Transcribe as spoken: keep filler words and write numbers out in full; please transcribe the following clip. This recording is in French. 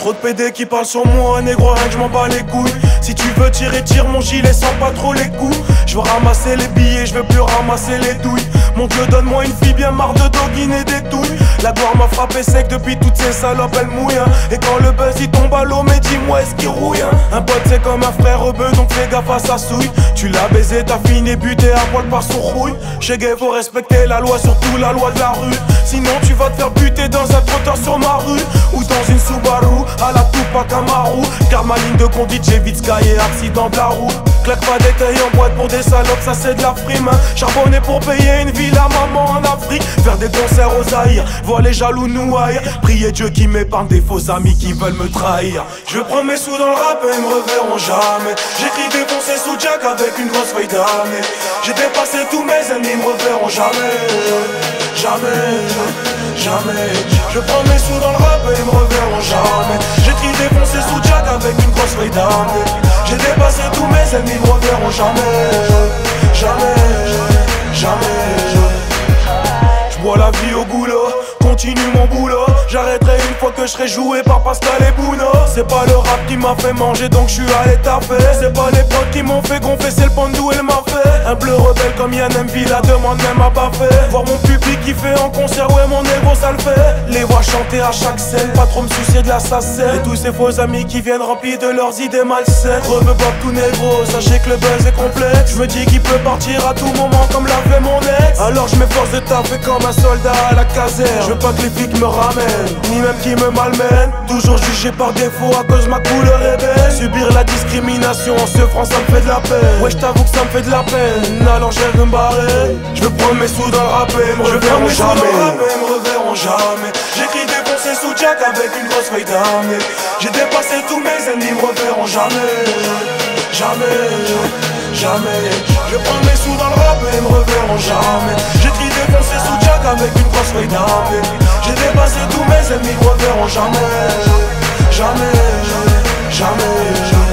Trop de pédés qui parlent sur moi, négro, rien que je m'en bats les couilles. Si tu veux tirer, tire mon gilet sans pas trop les coups. Je veux ramasser les billets, je veux plus ramasser les douilles. Mon Dieu, donne-moi une fille bien marre de doguiner des douilles. La gloire m'a frappé sec depuis toutes ces salopes, elle mouille hein. Et quand le buzz il tombe à l'eau, mais dis-moi est-ce qu'il rouille hein. Un pote c'est comme un frère rebeu, donc fais gaffe à sa souille. Tu l'as baisé, t'as fini buté à poil par son rouille. Chez Gay faut respecter la loi, surtout la loi de la rue. Sinon tu vas te faire buter dans un trottoir sur ma rue. Ou dans une Subaru, à la Tupac Amaru. Car ma ligne de conduite, j'évite Sky et accident de la route. Claque pas des tailles en boîte pour des salopes, ça c'est de la frime hein. Charbonner pour payer une ville à maman en Afrique. Faire des concerts aux Zaïre, voir les jaloux nous haïr. Prier Dieu qui m'épargne des faux amis qui veulent me trahir. Je prends mes sous dans le rap et ils me reverront jamais. J'écris défoncer sous Jack avec une grosse feuille d'année. J'ai dépassé tous mes ennemis, ils me reverront jamais. Jamais, jamais. Je prends mes sous dans le rap et ils me reverront jamais. J'écris défoncer sous Jack avec une grosse feuille d'année. J'ai dépassé tous mes ennemis, ils me reverront jamais. Jamais, jamais. J'bois la vie au goulot, continue mon boulot. J'arrêterai une fois que je serai joué par Pascal et Bouno. C'est pas le rap qui m'a fait manger donc je suis allé taper. C'est pas les potes qui m'ont fait gonfler, c'est le pandou et le m'a fait. Un bleu rebelle comme Yann M V, la demande même à pas fait. Voir mon public qui fait en concert, ouais mon ego ça le fait. Les voir chanter à chaque scène, pas trop me soucier de la sacelle. Et tous ces faux amis qui viennent remplis de leurs idées malsaines. Reveux Bob tout négro, sachez que le buzz est complet. Je me dis qu'il peut partir à tout moment comme l'a fait mon ex. Alors je m'efforce de taffer comme un soldat à la caserne. Je veux pas que les flics me ramènent, ni même qui me malmènent. Toujours jugé par défaut à cause de ma couleur est belle. Subir la discrimination en ce franc ça me fait de la peine. Ouais je t'avoue que ça me fait de la peine, alors je vais me barrer. Je veux prendre mes sous dans le rap et me reverront jamais. Me reverront jamais. J'écris défoncer sous Jack avec une grosse feuille d'année. J'ai dépassé tous mes ennemis, me reverront jamais. Jamais, jamais. Je prends mes sous dans le rap et me reverront jamais. J'écris défoncer sous Jack avec une grosse feuille d'année. J'ai dépassé tous mes ennemis, me reverront jamais. Jamais, jamais, jamais.